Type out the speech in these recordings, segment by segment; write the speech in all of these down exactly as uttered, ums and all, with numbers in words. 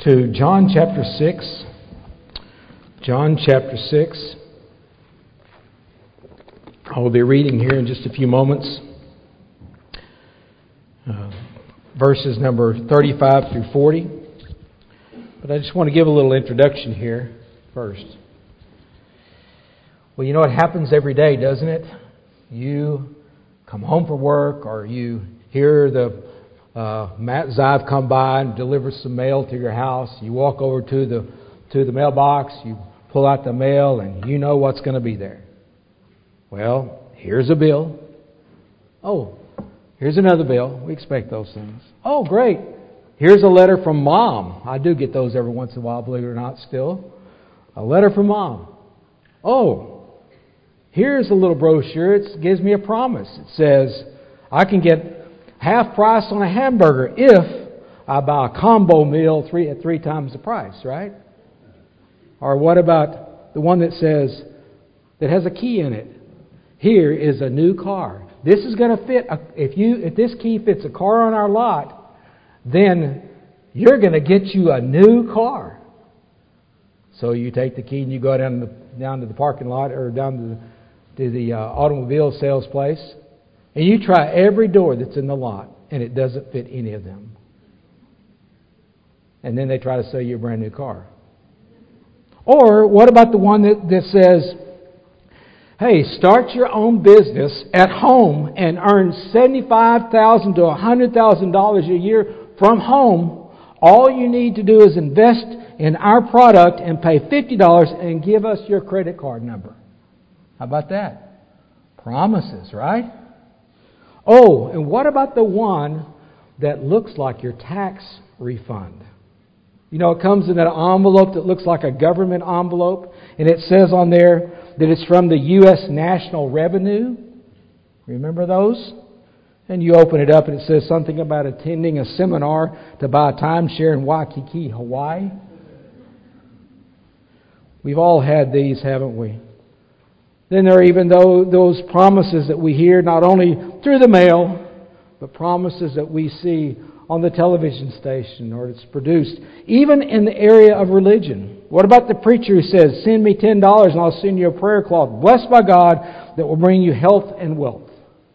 to John chapter six. John chapter six. I will be reading here in just a few moments. Uh, verses number thirty-five through forty. But I just want to give a little introduction here first. Well, you know, it happens every day, doesn't it? You come home from work, or you hear the uh, Matt Zive come by and deliver some mail to your house. You walk over to the to the mailbox, you pull out the mail, and you know what's going to be there. Well, here's a bill. Oh, here's another bill. We expect those things. Oh, great. Here's a letter from Mom. I do get those every once in a while, believe it or not, still. A letter from Mom. Oh, here's a little brochure. It gives me a promise. It says, I can get half price on a hamburger if I buy a combo meal three at three times the price, right? Or what about the one that says, that has a key in it? Here is a new car. This is going to fit. A, if you if this key fits a car on our lot, then you're going to get you a new car. So you take the key and you go down to the, down to the parking lot or down to the, to the uh, automobile sales place, and you try every door that's in the lot, and it doesn't fit any of them. And then they try to sell you a brand new car. Or what about the one that, that says, hey, start your own business at home and earn seventy-five thousand dollars to one hundred thousand dollars a year from home. All you need to do is invest in our product and pay fifty dollars and give us your credit card number. How about that? Promises, right? Oh, and what about the one that looks like your tax refund? You know, it comes in an envelope that looks like a government envelope, and it says on there that it's from the U S National Revenue. Remember those? And you open it up and it says something about attending a seminar to buy a timeshare in Waikiki, Hawaii. We've all had these, haven't we? Then there are even those promises that we hear not only through the mail, but promises that we see on the television station or it's produced, even in the area of religion. What about the preacher who says, send me ten dollars and I'll send you a prayer cloth, blessed by God, that will bring you health and wealth?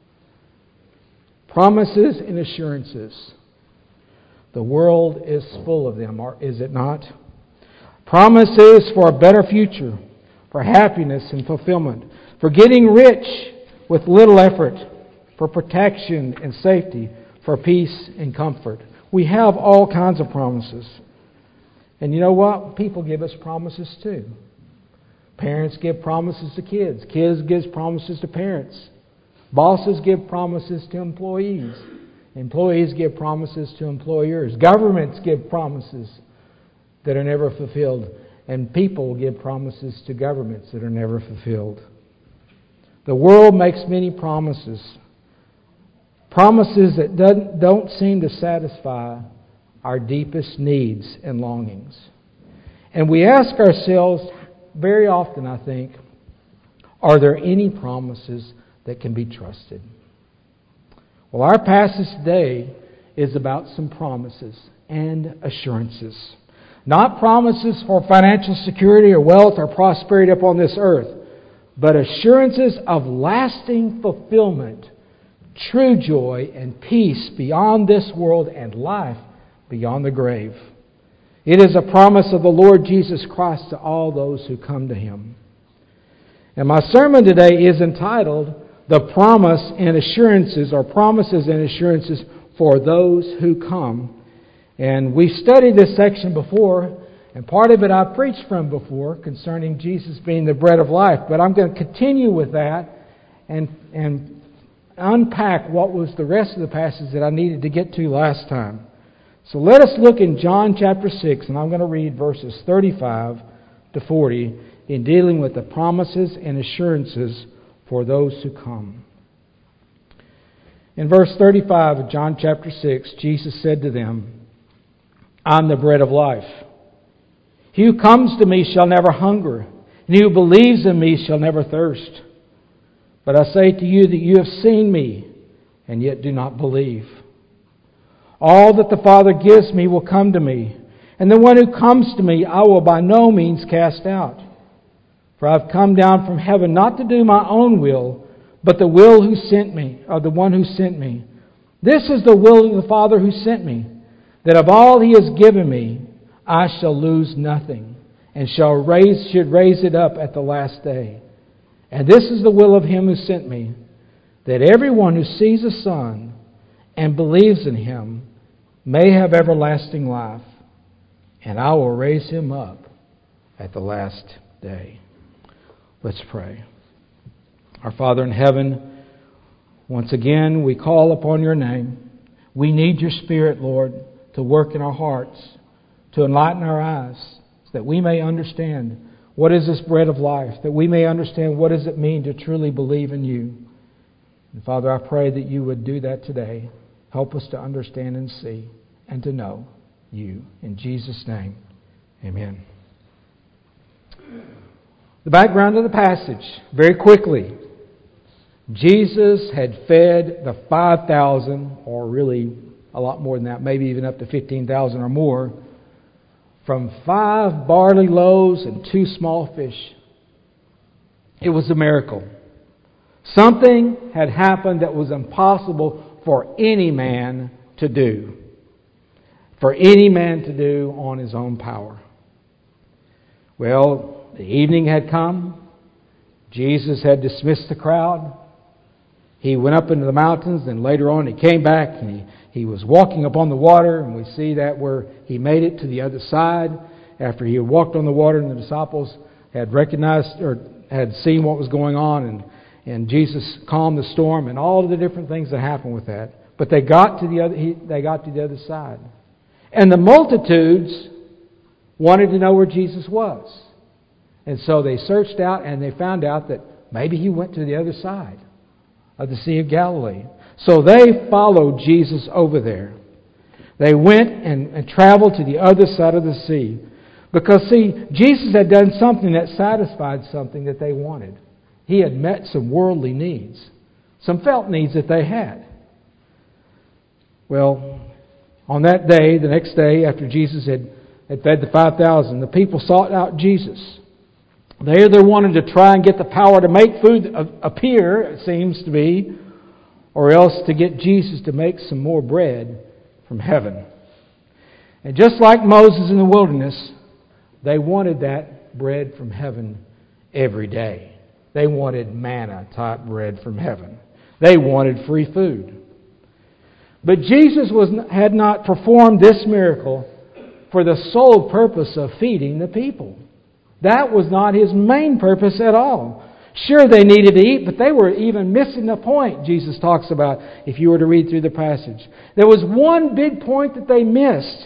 Promises and assurances. The world is full of them, is it not? Promises for a better future, for happiness and fulfillment, for getting rich with little effort, for protection and safety, for peace and comfort. We have all kinds of promises. And you know what? People give us promises too. Parents give promises to kids. Kids give promises to parents. Bosses give promises to employees. Employees give promises to employers. Governments give promises that are never fulfilled. And people give promises to governments that are never fulfilled. The world makes many promises. Promises that don't, don't seem to satisfy our deepest needs and longings. And we ask ourselves very often, I think, are there any promises that can be trusted? Well, our passage today is about some promises and assurances. Not promises for financial security or wealth or prosperity upon this earth, but assurances of lasting fulfillment, true joy and peace beyond this world and life beyond the grave. It is a promise of the Lord Jesus Christ to all those who come to Him. And my sermon today is entitled, The Promise and Assurances, or Promises and Assurances for Those Who Come. And we've studied this section before, and part of it I've preached from before concerning Jesus being the bread of life. But I'm going to continue with that and and unpack what was the rest of the passage that I needed to get to last time. So let us look in John chapter six, and I'm going to read verses thirty-five to forty in dealing with the promises and assurances for those who come. In verse thirty-five of John chapter six, Jesus said to them, I'm the bread of life. He who comes to me shall never hunger, and he who believes in me shall never thirst. But I say to you that you have seen me, and yet do not believe. All that the Father gives me will come to me, And the one who comes to me I will by no means cast out. For I have come down from heaven not to do my own will, but the will who sent me, or the one who sent me. This is the will of the Father who sent me, that of all He has given me, I shall lose nothing, and shall raise, should raise it up at the last day. And this is the will of Him who sent me, that everyone who sees the Son and believes in Him may have everlasting life, and I will raise him up at the last day. Let's pray. Our Father in heaven, once again we call upon Your name. We need Your Spirit, Lord, to work in our hearts, to enlighten our eyes, so that we may understand what is this bread of life, that we may understand what does it mean to truly believe in You. And Father, I pray that You would do that today. Help us to understand and see and to know You. In Jesus' name, amen. The background of the passage, very quickly. Jesus had fed the five thousand, or really a lot more than that, maybe even up to fifteen thousand or more, from five barley loaves and two small fish. It was a miracle. Something had happened that was impossible for any man to do. For any man to do on his own power. Well, the evening had come. Jesus had dismissed the crowd. He went up into the mountains, and later on he came back and he, he was walking upon the water, and we see that where he made it to the other side after he had walked on the water, and the disciples had recognized or had seen what was going on, and, and Jesus calmed the storm and all of the different things that happened with that. But they got to the other he, they got to the other side. And the multitudes wanted to know where Jesus was. And so they searched out and they found out that maybe He went to the other side of the Sea of Galilee. So they followed Jesus over there. They went and, and traveled to the other side of the sea. Because, see, Jesus had done something that satisfied something that they wanted. He had met some worldly needs, some felt needs that they had. Well, on that day, the next day, after Jesus had, had fed the five thousand, the people sought out Jesus. They either wanted to try and get the power to make food appear, it seems to be, or else to get Jesus to make some more bread from heaven. And just like Moses in the wilderness, they wanted that bread from heaven every day. They wanted manna type bread from heaven. They wanted free food. But Jesus was had not performed this miracle for the sole purpose of feeding the people. That was not His main purpose at all. Sure, they needed to eat, but they were even missing the point Jesus talks about if you were to read through the passage. There was one big point that they missed.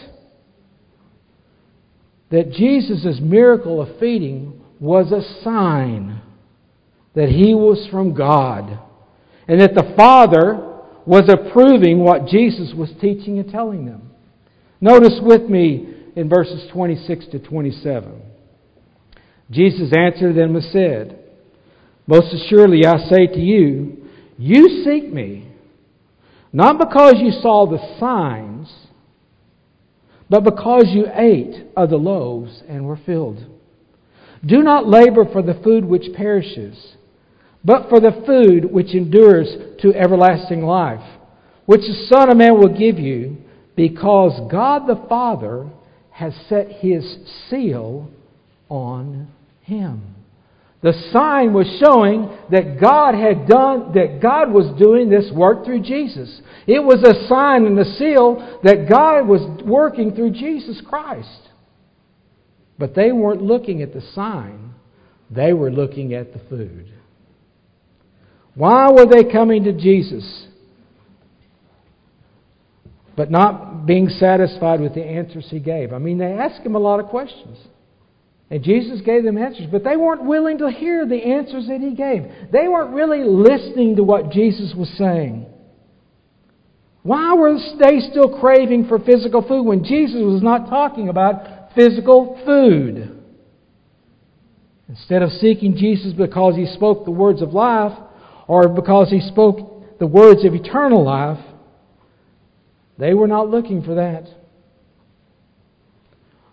That Jesus' miracle of feeding was a sign that He was from God. And that the Father was approving what Jesus was teaching and telling them. Notice with me in verses twenty-six to twenty-seven. Jesus answered them and said, "Most assuredly I say to you, you seek me, not because you saw the signs, but because you ate of the loaves and were filled. Do not labor for the food which perishes, but for the food which endures to everlasting life, which the Son of Man will give you, because God the Father has set His seal on Him." The sign was showing that God had done, that God was doing this work through Jesus. It was a sign and a seal that God was working through Jesus Christ. But they weren't looking at the sign. They were looking at the food. Why were they coming to Jesus, but not being satisfied with the answers He gave? I mean, they asked Him a lot of questions. And Jesus gave them answers, but they weren't willing to hear the answers that He gave. They weren't really listening to what Jesus was saying. Why were they still craving for physical food when Jesus was not talking about physical food? Instead of seeking Jesus because He spoke the words of life, or because He spoke the words of eternal life, they were not looking for that.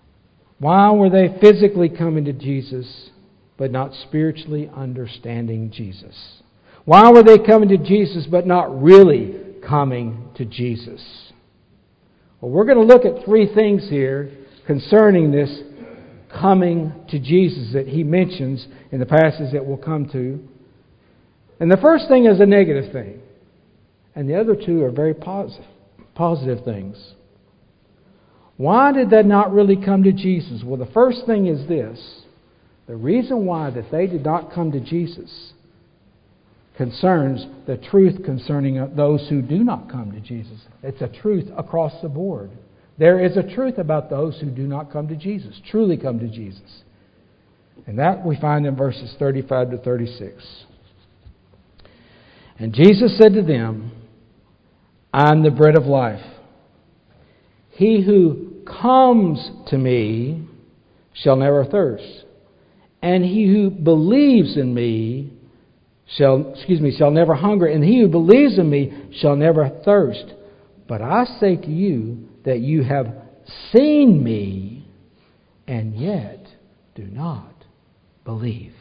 Why were they physically coming to Jesus, but not spiritually understanding Jesus? Why were they coming to Jesus, but not really coming to Jesus? Well, we're going to look at three things here concerning this coming to Jesus that he mentions in the passage that we'll come to. And the first thing is a negative thing. And the other two are very positive, positive things. Why did they not really come to Jesus? Well, the first thing is this. The reason why that they did not come to Jesus concerns the truth concerning those who do not come to Jesus. It's a truth across the board. There is a truth about those who do not come to Jesus, truly come to Jesus. And that we find in verses thirty-five to thirty-six. And Jesus said to them, I am the bread of life. He who comes to me shall never thirst. And he who believes in me shall, excuse me, shall never hunger. And he who believes in me shall never thirst. But I say to you that you have seen me and yet do not believe.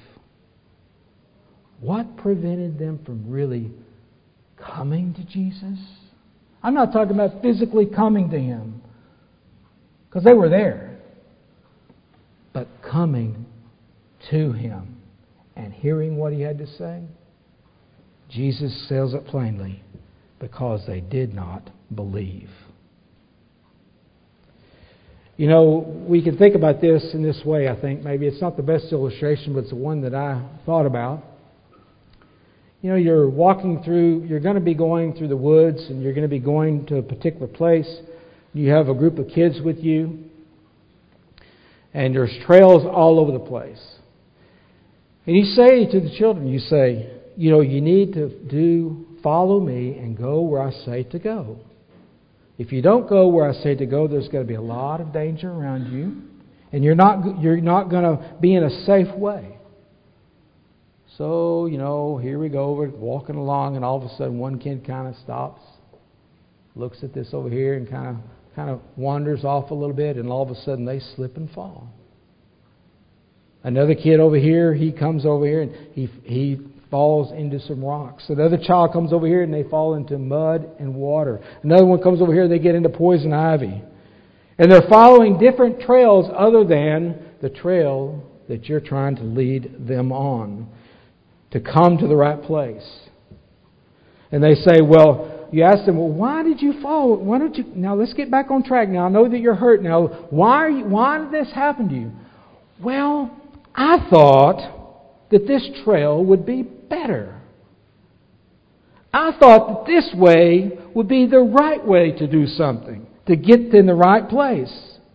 What prevented them from really coming to Jesus? I'm not talking about physically coming to Him, because they were there. But coming to Him and hearing what He had to say. Jesus says it plainly, because they did not believe. You know, we can think about this in this way, I think. Maybe it's not the best illustration, but it's the one that I thought about. You know, you're walking through, you're going to be going through the woods, and you're going to be going to a particular place. You have a group of kids with you, and there's trails all over the place. And you say to the children, you say, you know, you need to do, follow me and go where I say to go. If you don't go where I say to go, there's going to be a lot of danger around you, and you're not you're not going to be in a safe way. So, you know, here we go, we're walking along, and all of a sudden one kid kind of stops, looks at this over here, and kind of kind of wanders off a little bit, and all of a sudden they slip and fall. Another kid over here, he comes over here, and he he falls into some rocks. Another child comes over here, and they fall into mud and water. Another one comes over here, they get into poison ivy. And they're following different trails other than the trail that you're trying to lead them on to come to the right place. And they say, well, you ask them, well, why did you fall? Why don't you, now let's get back on track. Now I know that you're hurt. Now, why are you, why did this happen to you? Well, I thought that this trail would be better. I thought that this way would be the right way to do something, to get in the right place.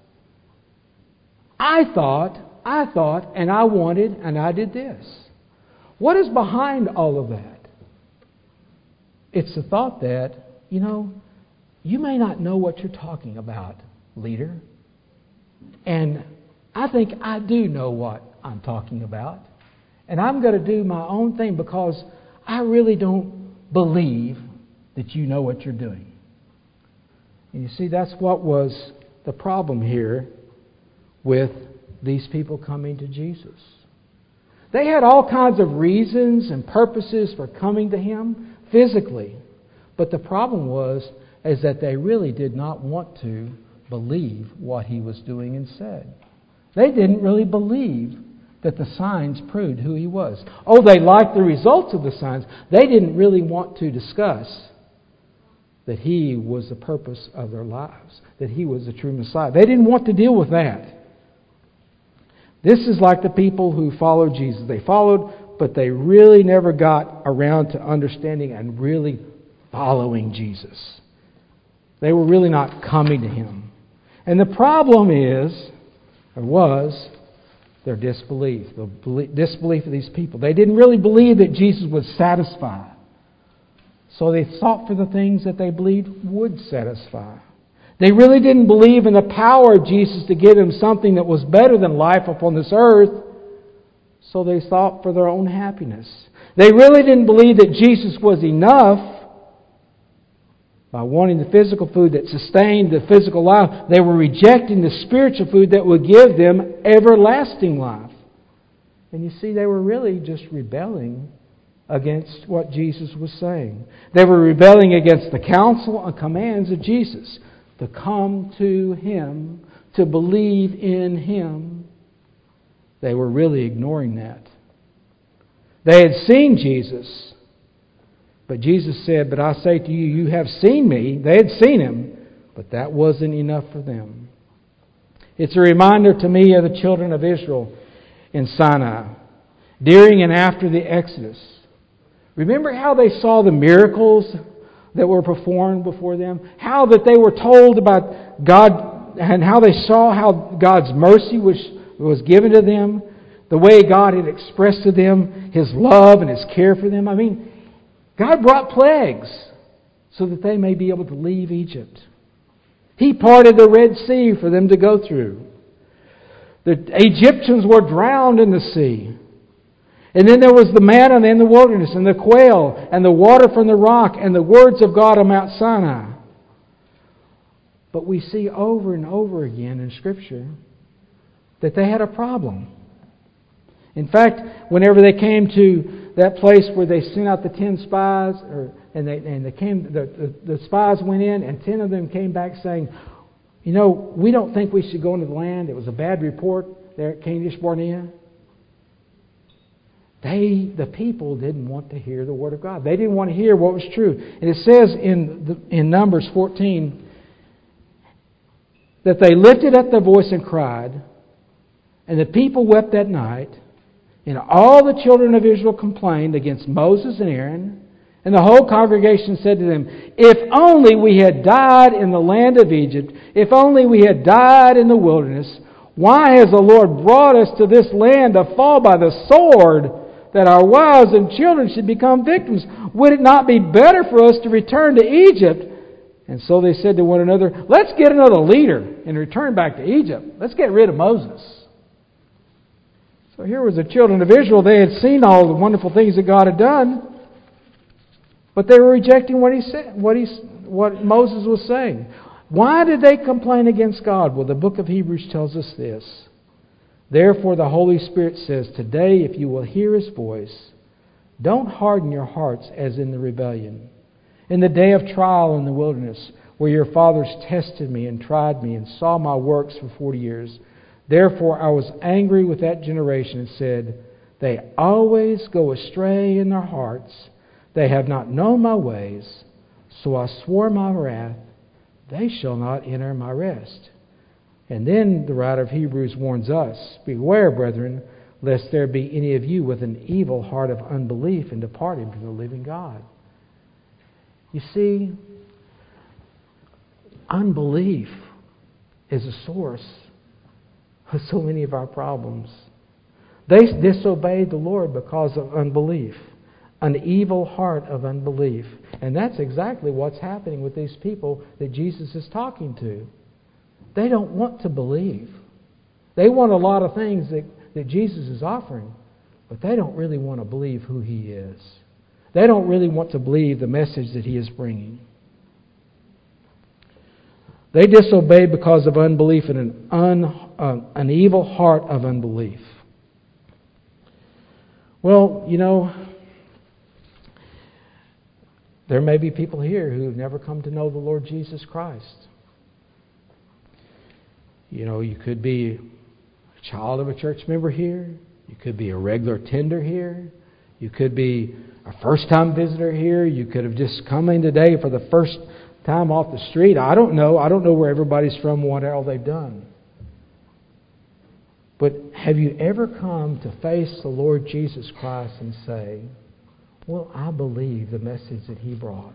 I thought, I thought, and I wanted, and I did this. What is behind all of that? It's the thought that, you know, you may not know what you're talking about, leader. And I think I do know what I'm talking about. And I'm going to do my own thing because I really don't believe that you know what you're doing. And you see, that's what was the problem here with these people coming to Jesus. They had all kinds of reasons and purposes for coming to Him physically. But the problem was is that they really did not want to believe what He was doing and said. They didn't really believe that the signs proved who He was. Oh, they liked the results of the signs. They didn't really want to discuss that He was the purpose of their lives, that He was the true Messiah. They didn't want to deal with that. This is like the people who followed Jesus. They followed, but they really never got around to understanding and really following Jesus. They were really not coming to Him. And the problem is, or was, their disbelief. The disbelief of these people. They didn't really believe that Jesus would satisfy. So they sought for the things that they believed would satisfy. They really didn't believe in the power of Jesus to give them something that was better than life upon this earth. So they sought for their own happiness. They really didn't believe that Jesus was enough. By wanting the physical food that sustained the physical life, they were rejecting the spiritual food that would give them everlasting life. And you see, they were really just rebelling against what Jesus was saying. They were rebelling against the counsel and commands of Jesus to come to Him, to believe in Him. They were really ignoring that. They had seen Jesus, but Jesus said, "But I say to you, you have seen me." They had seen Him, but that wasn't enough for them. It's a reminder to me of the children of Israel in Sinai, during and after the Exodus. Remember how they saw the miracles that were performed before them? How that they were told about God, and how they saw how God's mercy was, was given to them, the way God had expressed to them His love and His care for them. I mean, God brought plagues so that they may be able to leave Egypt. He parted the Red Sea for them to go through. The Egyptians were drowned in the sea. And then there was the manna in the wilderness, and the quail, and the water from the rock, and the words of God on Mount Sinai. But we see over and over again in Scripture that they had a problem. In fact, whenever they came to that place where they sent out the ten spies, or, and they and they came, the, the, the spies went in, and ten of them came back saying, "You know, we don't think we should go into the land. It was a bad report there at Kadesh Barnea." They, the people, didn't want to hear the Word of God. They didn't want to hear what was true. And it says in the, in Numbers fourteen that they lifted up their voice and cried, and the people wept that night, and all the children of Israel complained against Moses and Aaron, and the whole congregation said to them, "If only we had died in the land of Egypt, if only we had died in the wilderness. Why has the Lord brought us to this land to fall by the sword, that our wives and children should become victims? Would it not be better for us to return to Egypt?" And so they said to one another, "Let's get another leader and return back to Egypt. Let's get rid of Moses." So here was the children of Israel. They had seen all the wonderful things that God had done, but they were rejecting what he said, what he, what Moses was saying. Why did they complain against God? Well, the book of Hebrews tells us this. Therefore, the Holy Spirit says, "Today, if you will hear His voice, don't harden your hearts as in the rebellion, in the day of trial in the wilderness, where your fathers tested me and tried me and saw my works for forty years. Therefore, I was angry with that generation and said, they always go astray in their hearts. They have not known my ways. So I swore my wrath, they shall not enter my rest." And then the writer of Hebrews warns us, "Beware, brethren, lest there be any of you with an evil heart of unbelief and departing from the living God." You see, unbelief is a source of so many of our problems. They disobeyed the Lord because of unbelief, an evil heart of unbelief. And that's exactly what's happening with these people that Jesus is talking to. They don't want to believe. They want a lot of things that, that Jesus is offering, but they don't really want to believe who He is. They don't really want to believe the message that He is bringing. They disobey because of unbelief and an, un, uh, an evil heart of unbelief. Well, you know, there may be people here who have never come to know the Lord Jesus Christ. You know, you could be a child of a church member here. You could be a regular tender here. You could be a first-time visitor here. You could have just come in today for the first time off the street. I don't know. I don't know where everybody's from, what all they've done. But have you ever come to face the Lord Jesus Christ and say, "Well, I believe the message that He brought"?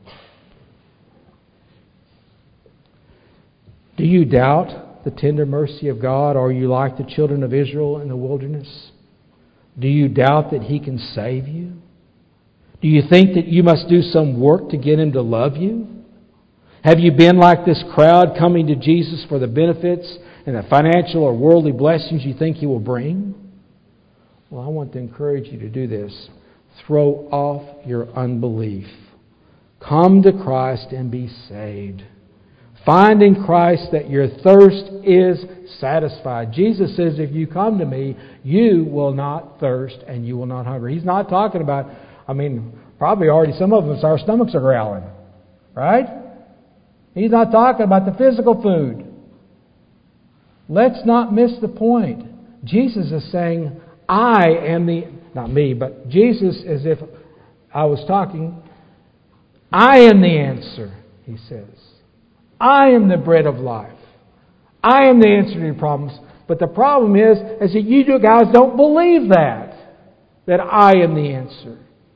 Do you doubt the tender mercy of God? Or are you like the children of Israel in the wilderness? Do you doubt that He can save you? Do you think that you must do some work to get Him to love you? Have you been like this crowd coming to Jesus for the benefits and the financial or worldly blessings you think He will bring? Well, I want to encourage you to do this. Throw off your unbelief. Come to Christ and be saved. Find in Christ that your thirst is satisfied. Jesus says, if you come to me, you will not thirst and you will not hunger. He's not talking about, I mean, probably already some of us, our stomachs are growling. Right? He's not talking about the physical food. Let's not miss the point. Jesus is saying, I am the, not me, but Jesus, as if I was talking, I am the answer, he says. I am the bread of life. I am the answer to your problems. But the problem is, is that you guys don't believe that, that I am the answer.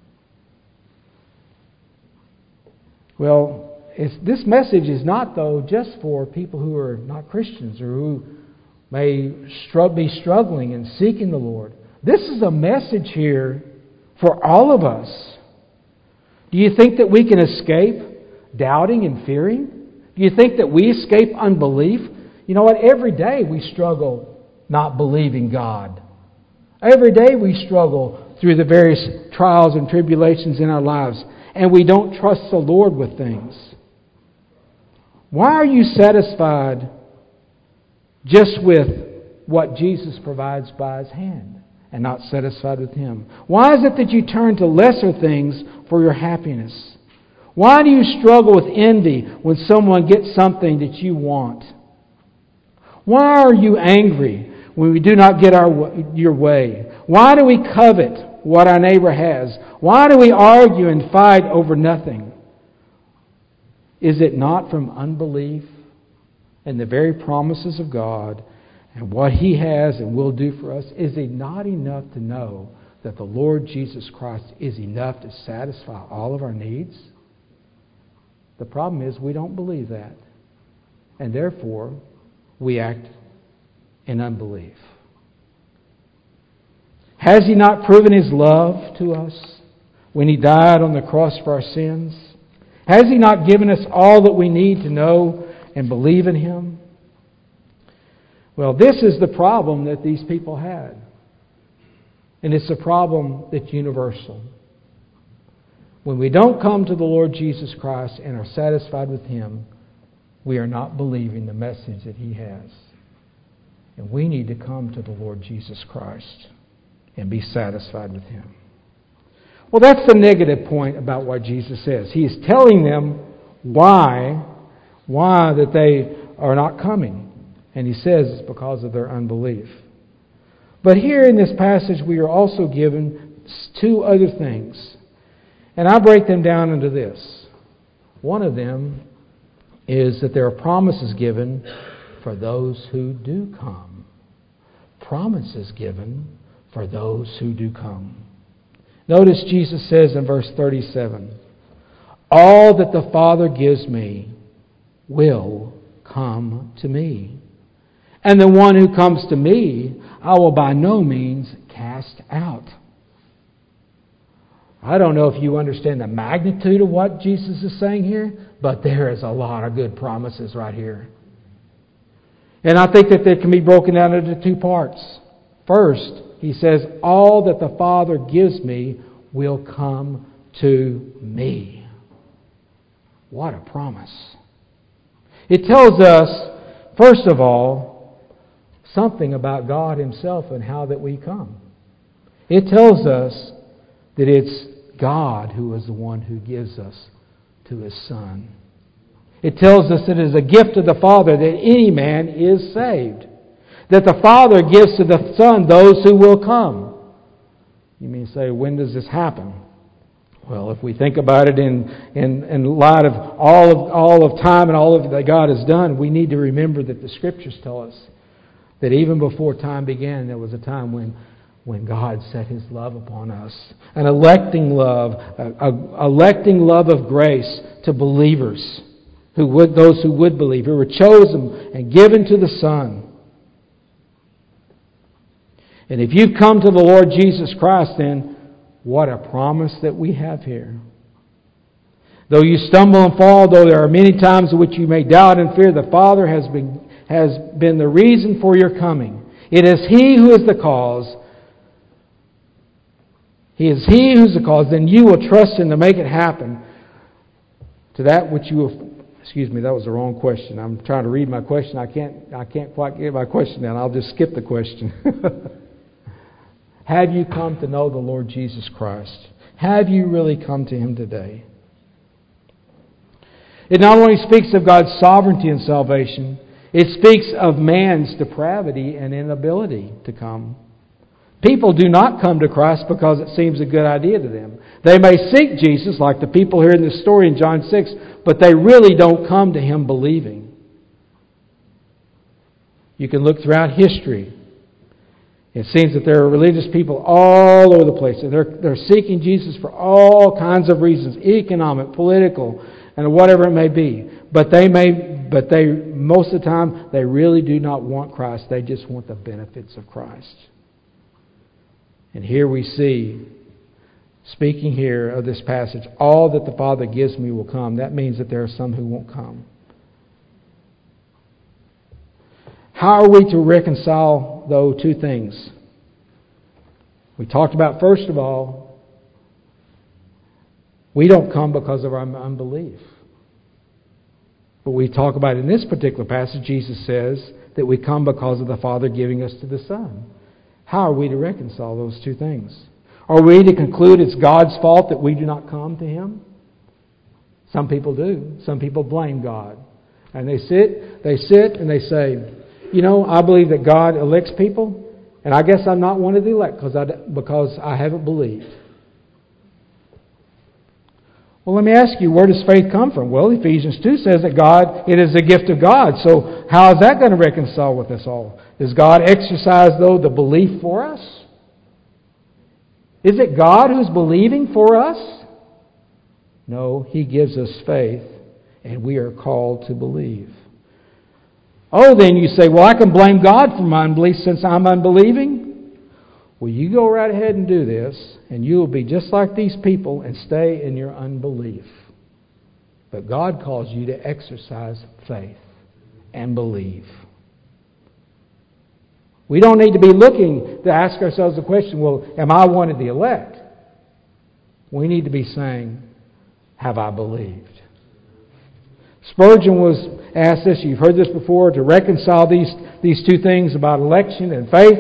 Well, it's, this message is not, though, just for people who are not Christians or who may str- be struggling and seeking the Lord. This is a message here for all of us. Do you think that we can escape doubting and fearing? Do you think that we escape unbelief? You know what? Every day we struggle not believing God. Every day we struggle through the various trials and tribulations in our lives, and we don't trust the Lord with things. Why are you satisfied just with what Jesus provides by His hand and not satisfied with Him? Why is it that you turn to lesser things for your happiness? Why do you struggle with envy when someone gets something that you want? Why are you angry when we do not get our your way? Why do we covet what our neighbor has? Why do we argue and fight over nothing? Is it not from unbelief in the very promises of God and what He has and will do for us? Is it not enough to know that the Lord Jesus Christ is enough to satisfy all of our needs? The problem is we don't believe that. And therefore, we act in unbelief. Has He not proven His love to us when He died on the cross for our sins? Has He not given us all that we need to know and believe in Him? Well, this is the problem that these people had. And it's a problem that's universal. When we don't come to the Lord Jesus Christ and are satisfied with Him, we are not believing the message that He has. And we need to come to the Lord Jesus Christ and be satisfied with Him. Well, that's the negative point about what Jesus says. He is telling them why, why that they are not coming. And He says it's because of their unbelief. But here in this passage we are also given two other things. And I break them down into this. One of them is that there are promises given for those who do come. Promises given for those who do come. Notice Jesus says in verse thirty-seven, all that the Father gives me will come to me. And the one who comes to me, I will by no means cast out. I don't know if you understand the magnitude of what Jesus is saying here, but there is a lot of good promises right here. And I think that they can be broken down into two parts. First, He says, all that the Father gives me will come to me. What a promise. It tells us, first of all, something about God Himself and how that we come. It tells us that it's God who is the one who gives us to His Son. It tells us that it is a gift of the Father that any man is saved. That the Father gives to the Son those who will come. You may say, when does this happen? Well, if we think about it in, in, in light of all of all of time and all of that God has done, we need to remember that the Scriptures tell us that even before time began, there was a time when, when God set His love upon us. An electing love, a, a electing love of grace to believers, who would those who would believe, who were chosen and given to the Son. And if you've come to the Lord Jesus Christ, then what a promise that we have here. Though you stumble and fall, though there are many times in which you may doubt and fear, the Father has been, has been the reason for your coming. It is He who is the cause. He is He who's the cause. Then you will trust Him to make it happen. To that which you have, excuse me, that was the wrong question. I'm trying to read my question. I can't I can't quite get my question down. I'll just skip the question. Have you come to know the Lord Jesus Christ? Have you really come to Him today? It not only speaks of God's sovereignty in salvation, it speaks of man's depravity and inability to come. People do not come to Christ because it seems a good idea to them. They may seek Jesus, like the people here in this story in John six, but they really don't come to Him believing. You can look throughout history. It seems that there are religious people all over the place. And they're, they're seeking Jesus for all kinds of reasons, economic, political, and whatever it may be. But they may, but they most of the time, they really do not want Christ. They just want the benefits of Christ. And here we see, speaking here of this passage, all that the Father gives me will come. That means that there are some who won't come. How are we to reconcile, though, two things? We talked about, first of all, we don't come because of our unbelief. But we talk about in this particular passage, Jesus says that we come because of the Father giving us to the Son. How are we to reconcile those two things? Are we to conclude it's God's fault that we do not come to Him? Some people do. Some people blame God. And they sit, they sit and they say, you know, I believe that God elects people, and I guess I'm not one of the elect because I, because I haven't believed. Well, let me ask you, where does faith come from? Well, Ephesians two says that God, it is a gift of God. So how is that going to reconcile with us all? Does God exercise, though, the belief for us? Is it God who's believing for us? No, He gives us faith, and we are called to believe. Oh, then you say, well, I can blame God for my unbelief since I'm unbelieving. Well, you go right ahead and do this, and you will be just like these people and stay in your unbelief. But God calls you to exercise faith and believe. We don't need to be looking to ask ourselves the question, well, am I one of the elect? We need to be saying, have I believed? Spurgeon was asked this, you've heard this before, to reconcile these, these two things about election and faith.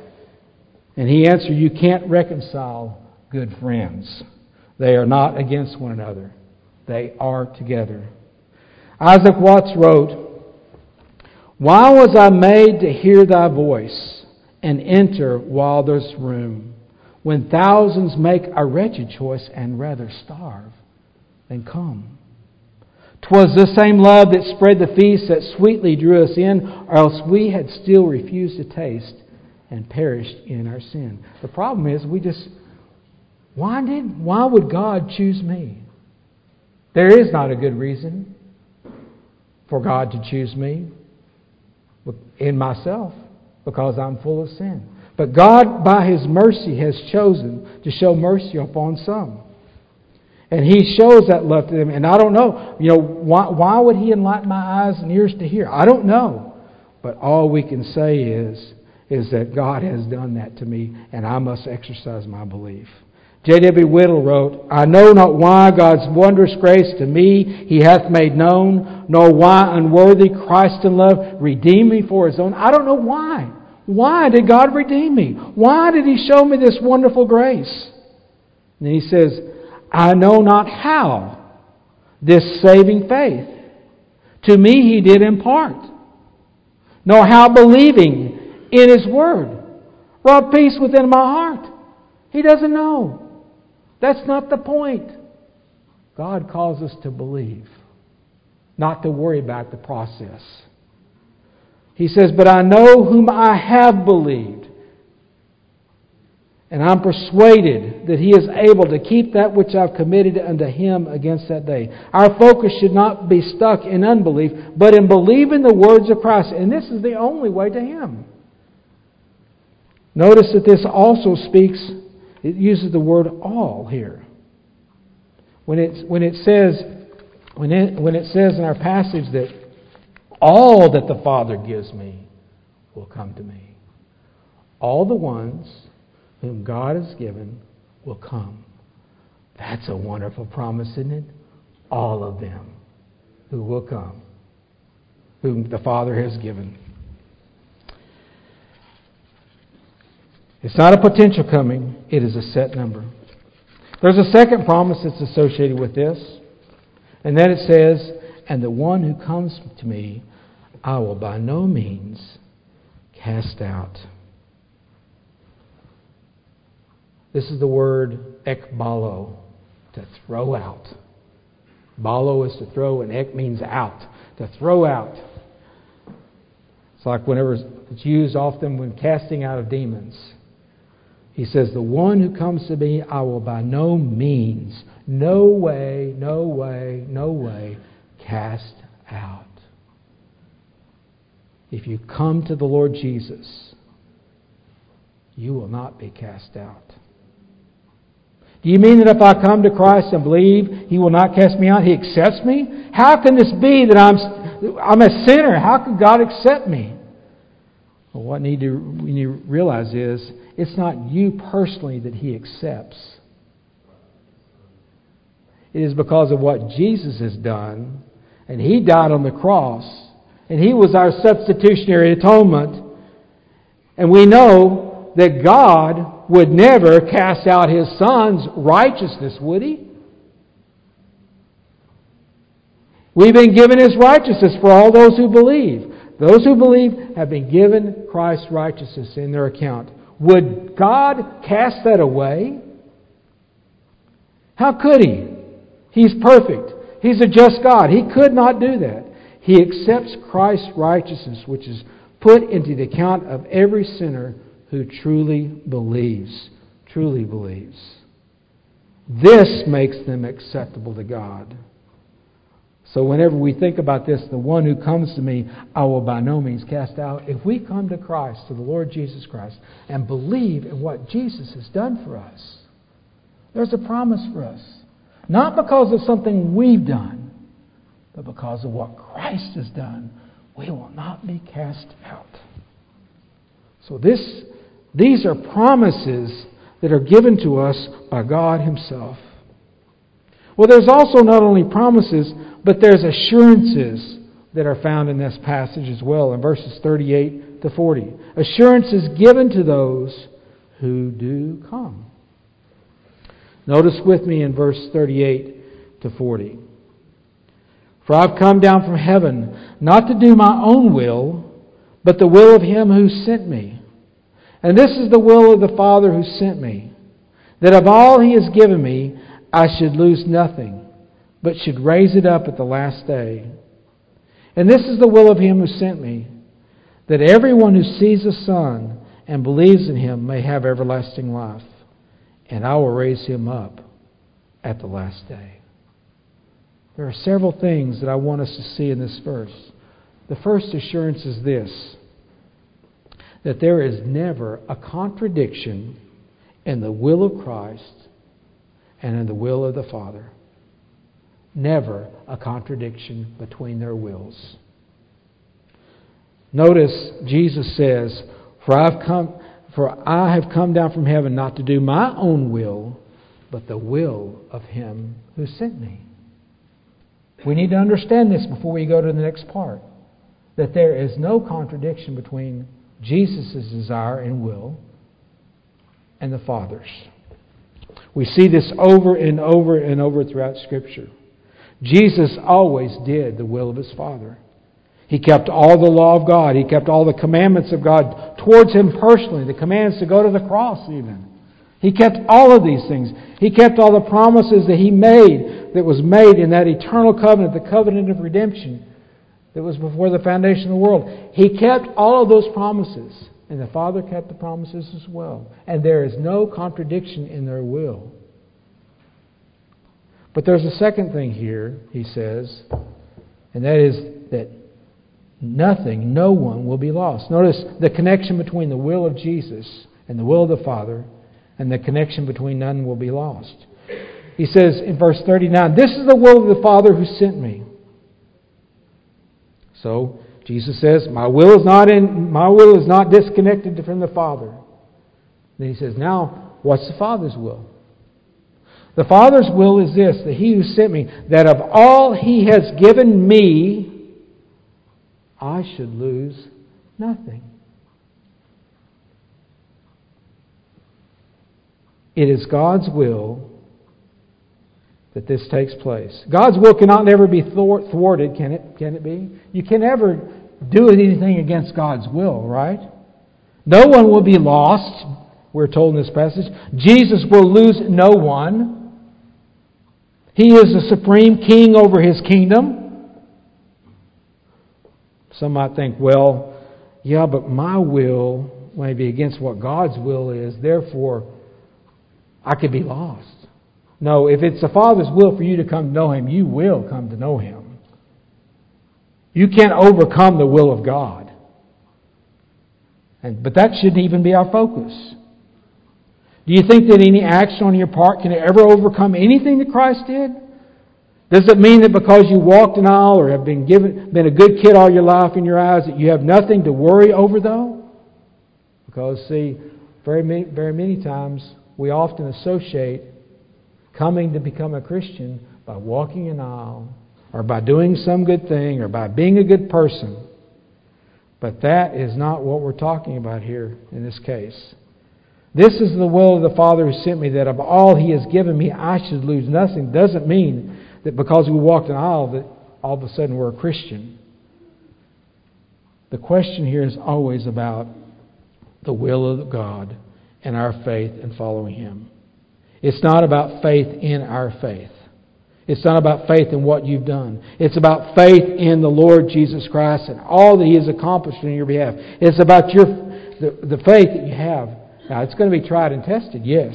And he answered, you can't reconcile good friends. They are not against one another. They are together. Isaac Watts wrote, why was I made to hear thy voice and enter while there's room, when thousands make a wretched choice and rather starve than come? 'Twas the same love that spread the feast that sweetly drew us in, or else we had still refused to taste and perished in our sin. The problem is we just, why did, why would God choose me? There is not a good reason for God to choose me in myself, because I'm full of sin. But God, by His mercy, has chosen to show mercy upon some. And He shows that love to them. And I don't know, you know, why, why would He enlighten my eyes and ears to hear? I don't know. But all we can say is, is that God has done that to me, and I must exercise my belief. J W Whittle wrote, I know not why God's wondrous grace to me He hath made known, nor why unworthy Christ in love redeemed me for His own. I don't know why. Why did God redeem me? Why did He show me this wonderful grace? And He says, I know not how this saving faith to me He did impart, nor how believing in His word wrought peace within my heart. He doesn't know. That's not the point. God calls us to believe, not to worry about the process. He says, but I know whom I have believed, and I'm persuaded that He is able to keep that which I've committed unto Him against that day. Our focus should not be stuck in unbelief, but in believing the words of Christ. And this is the only way to Him. Notice that this also speaks, it uses the word all here. When it, when it says, when it, when it says in our passage that all that the Father gives me will come to me. All the ones whom God has given will come. That's a wonderful promise, isn't it? all of them who will come, whom the Father has given. It's not a potential coming, it is a set number. There's a second promise that's associated with this, and then it says, and the one who comes to me, I will by no means cast out. This is the word ekbalo, to throw out. Balo is to throw, and ek means out, to throw out. It's like whenever it's used often when casting out of demons. He says, the one who comes to me, I will by no means, no way, no way, no way, cast out. If you come to the Lord Jesus, you will not be cast out. Do you mean that if I come to Christ and believe He will not cast me out, He accepts me? How can this be that I'm, I'm a sinner? How can God accept me? Well, what need to, we need to realize is, it's not you personally that He accepts. It is because of what Jesus has done, and He died on the cross, and He was our substitutionary atonement, and we know that God would never cast out His Son's righteousness, would He? We've been given His righteousness for all those who believe. Those who believe have been given Christ's righteousness in their account. Would God cast that away? How could He? He's perfect. He's a just God. He could not do that. He accepts Christ's righteousness, which is put into the account of every sinner who truly believes. Truly believes. This makes them acceptable to God. So whenever we think about this, the one who comes to me, I will by no means cast out. If we come to Christ, to the Lord Jesus Christ, and believe in what Jesus has done for us, there's a promise for us. Not because of something we've done, but because of what Christ has done. We will not be cast out. So this, these are promises that are given to us by God Himself. Well, there's also not only promises, but there's assurances that are found in this passage as well, in verses thirty-eight to forty. Assurances given to those who do come. Notice with me in verse thirty-eight to forty. For I've come down from heaven, not to do my own will, but the will of Him who sent me. And this is the will of the Father who sent me, that of all He has given me, I should lose nothing, but should raise it up at the last day. And this is the will of Him who sent me, that everyone who sees the Son and believes in Him may have everlasting life, and I will raise him up at the last day. There are several things that I want us to see in this verse. The first assurance is this, that there is never a contradiction in the will of Christ and in the will of the Father. Never a contradiction between their wills. Notice Jesus says, For I've come, for I have come down from heaven not to do my own will, but the will of Him who sent me. We need to understand this before we go to the next part. That there is no contradiction between Jesus' desire and will and the Father's. We see this over and over and over throughout Scripture. Jesus always did the will of His Father. He kept all the law of God. He kept all the commandments of God towards Him personally. The commands to go to the cross even. He kept all of these things. He kept all the promises that He made, that was made in that eternal covenant, the covenant of redemption that was before the foundation of the world. He kept all of those promises. And the Father kept the promises as well. And there is no contradiction in their will. But there's a second thing here, he says, and that is that nothing, no one will be lost. Notice the connection between the will of Jesus and the will of the Father, and the connection between none will be lost. He says in verse thirty-nine, This is the will of the Father who sent me. So Jesus says, My will is not in my will is not disconnected from the Father. Then he says, Now, what's the Father's will? The Father's will is this, that He who sent me, that of all He has given me, I should lose nothing. It is God's will that this takes place. God's will cannot never be thwarted, can it? Can it be? You can never do anything against God's will, right? No one will be lost, we're told in this passage. Jesus will lose no one. He is the supreme king over His kingdom. Some might think, well, yeah, but my will may be against what God's will is, therefore I could be lost. No, if it's the Father's will for you to come to know Him, you will come to know Him. You can't overcome the will of God. And, but that shouldn't even be our focus. Do you think that any action on your part can ever overcome anything that Christ did? Does it mean that because you walked an aisle or have been given, been a good kid all your life in your eyes that you have nothing to worry over, though? Because, see, very many, very many times we often associate coming to become a Christian by walking an aisle or by doing some good thing or by being a good person. But that is not what we're talking about here in this case. This is the will of the Father who sent me, that of all He has given me, I should lose nothing. Doesn't mean that because we walked an aisle that all of a sudden we're a Christian. The question here is always about the will of God and our faith in following Him. It's not about faith in our faith. It's not about faith in what you've done. It's about faith in the Lord Jesus Christ and all that He has accomplished on your behalf. It's about your the, the faith that you have. Now, it's going to be tried and tested, yes.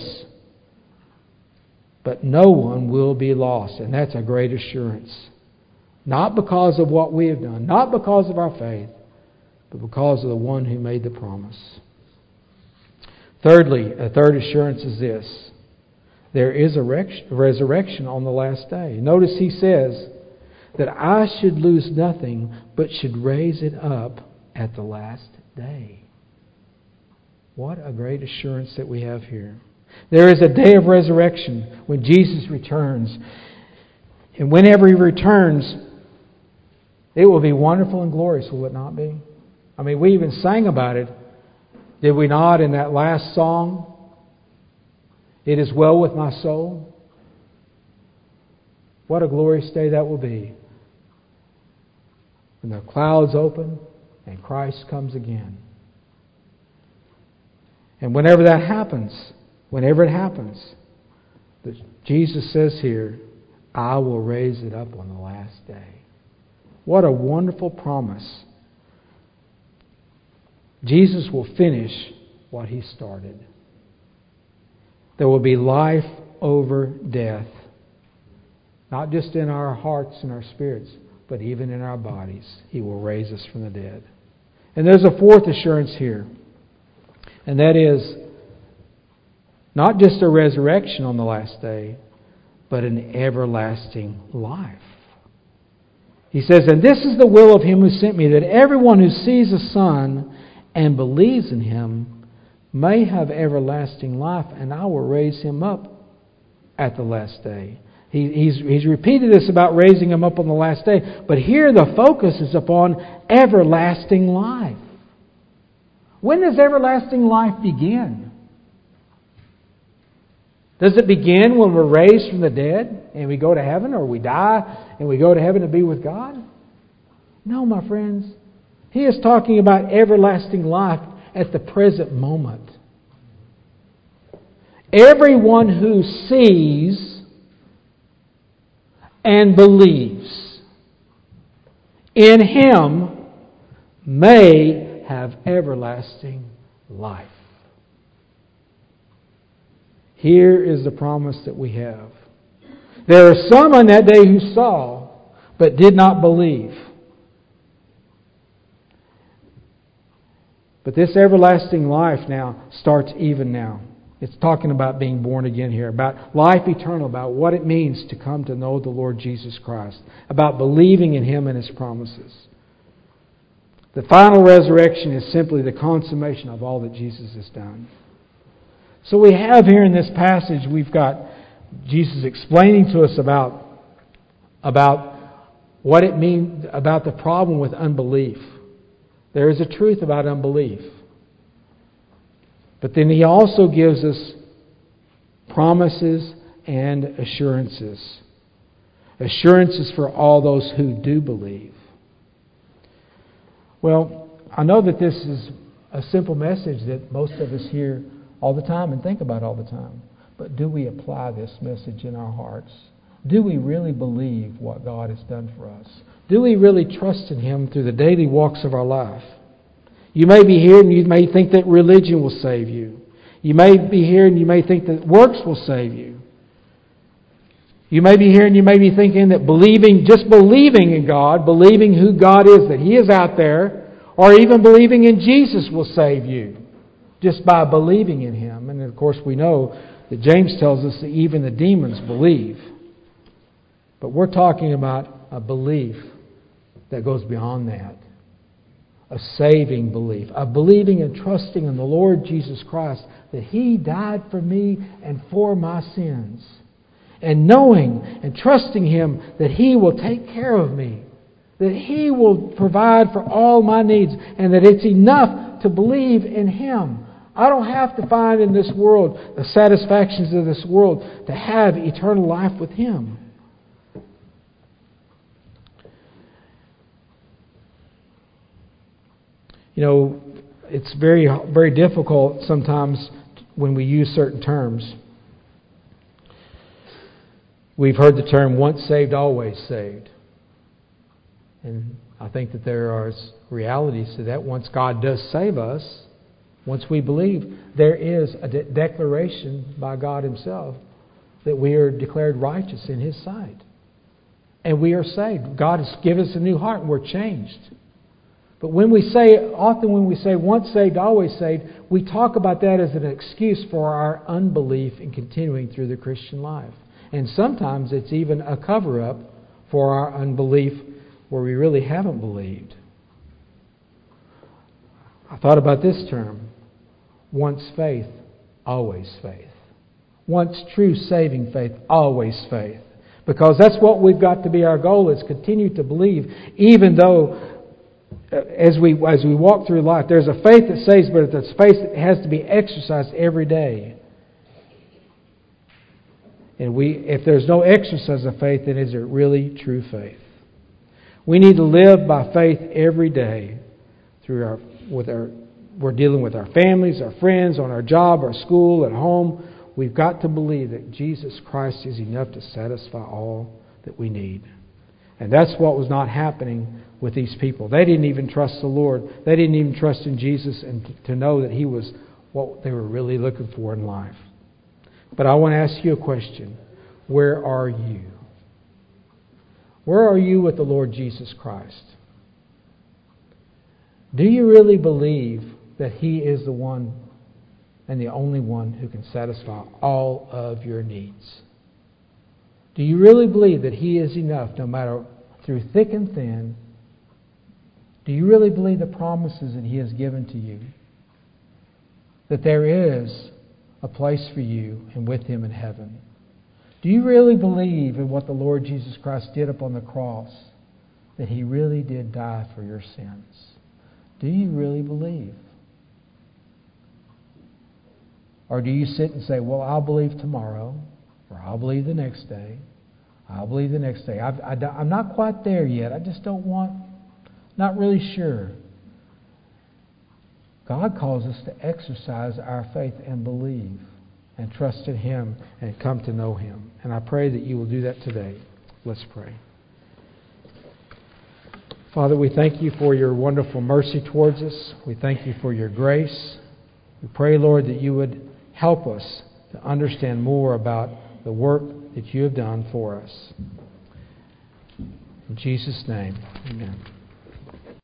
But no one will be lost, and that's a great assurance. Not because of what we have done, not because of our faith, but because of the one who made the promise. Thirdly, a third assurance is this. There is a resurrection on the last day. Notice He says that I should lose nothing, but should raise it up at the last day. What a great assurance that we have here. There is a day of resurrection when Jesus returns. And whenever He returns, it will be wonderful and glorious, will it not be? I mean, we even sang about it, did we not, in that last song? It is well with my soul. What a glorious day that will be. When the clouds open and Christ comes again. And whenever that happens, whenever it happens, Jesus says here, I will raise it up on the last day. What a wonderful promise. Jesus will finish what He started. There will be life over death. Not just in our hearts and our spirits, but even in our bodies. He will raise us from the dead. And there's a fourth assurance here. And that is not just a resurrection on the last day, but an everlasting life. He says, and this is the will of Him who sent me, that everyone who sees the Son and believes in Him may have everlasting life, and I will raise him up at the last day. He, he's, he's repeated this about raising him up on the last day, but here the focus is upon everlasting life. When does everlasting life begin? Does it begin when we're raised from the dead and we go to heaven, or we die and we go to heaven to be with God? No, my friends. He is talking about everlasting life at the present moment. Everyone who sees and believes in Him may have everlasting life. Here is the promise that we have. There are some on that day who saw but did not believe. But this everlasting life now starts even now. It's talking about being born again here, about life eternal, about what it means to come to know the Lord Jesus Christ, about believing in Him and His promises. The final resurrection is simply the consummation of all that Jesus has done. So we have here in this passage, we've got Jesus explaining to us about, about what it means, about the problem with unbelief. There is a truth about unbelief. But then He also gives us promises and assurances. Assurances for all those who do believe. Well, I know that this is a simple message that most of us hear all the time and think about all the time. But do we apply this message in our hearts? Do we really believe what God has done for us? Do we really trust in Him through the daily walks of our life? You may be here and you may think that religion will save you. You may be here and you may think that works will save you. You may be here and you may be thinking that believing, just believing in God, believing who God is, that He is out there, or even believing in Jesus will save you just by believing in Him. And of course we know that James tells us that even the demons believe. But we're talking about a belief that goes beyond that. A saving belief. A believing and trusting in the Lord Jesus Christ that He died for me and for my sins. And knowing and trusting Him that He will take care of me. That He will provide for all my needs. And that it's enough to believe in Him. I don't have to find in this world the satisfactions of this world to have eternal life with Him. You know, it's very, very difficult sometimes when we use certain terms. We've heard the term once saved, always saved. And I think that there are realities to that. Once God does save us, once we believe, there is a de- declaration by God Himself that we are declared righteous in His sight. And we are saved. God has given us a new heart and we're changed. But when we say, often when we say once saved, always saved, we talk about that as an excuse for our unbelief in continuing through the Christian life. And sometimes it's even a cover-up for our unbelief where we really haven't believed. I thought about this term. Once faith, always faith. Once true saving faith, always faith. Because that's what we've got to be our goal, is continue to believe, even though as we as we walk through life, there's a faith that saves, but it's a faith that has to be exercised every day. And we, if there's no exercise of faith, then is it really true faith? We need to live by faith every day. Through our, with our, we're dealing with our families, our friends, on our job, our school, at home. We've got to believe that Jesus Christ is enough to satisfy all that we need. And that's what was not happening with these people. They didn't even trust the Lord. They didn't even trust in Jesus and to know that He was what they were really looking for in life. But I want to ask you a question. Where are you? Where are you with the Lord Jesus Christ? Do you really believe that He is the one and the only one who can satisfy all of your needs? Do you really believe that He is enough no matter through thick and thin? Do you really believe the promises that He has given to you? That there is a place for you and with Him in heaven? Do you really believe in what the Lord Jesus Christ did upon the cross? That He really did die for your sins? Do you really believe? Or do you sit and say, well, I'll believe tomorrow, or I'll believe the next day, I'll believe the next day. I've, I, I'm not quite there yet. I just don't want, not really sure. God calls us to exercise our faith and believe and trust in Him and come to know Him. And I pray that you will do that today. Let's pray. Father, we thank You for Your wonderful mercy towards us. We thank You for Your grace. We pray, Lord, that You would help us to understand more about the work that You have done for us. In Jesus' name, amen.